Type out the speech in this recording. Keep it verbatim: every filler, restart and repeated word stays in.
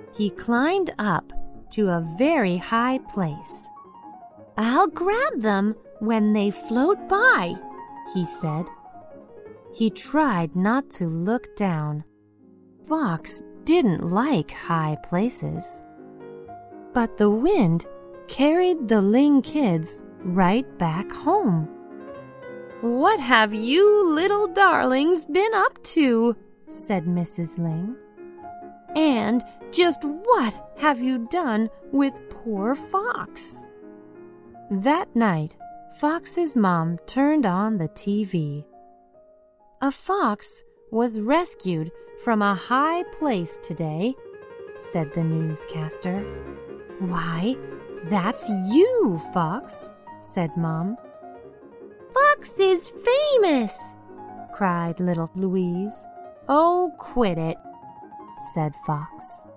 He climbed up to a very high place. "I'll grab them when they float by," he said. He tried not to look down. Fox didn't like high places. But the wind carried the Ling kids right back home. "What have you little darlings been up to?" said Missus Ling. "And just what have you done with poor Fox?" That night, Fox's mom turned on the T V. "A fox was rescued from a high place today," said the newscaster. "Why, that's you, Fox," said Mom. "Fox is famous!" cried little Louise. "Oh, quit it," said Fox.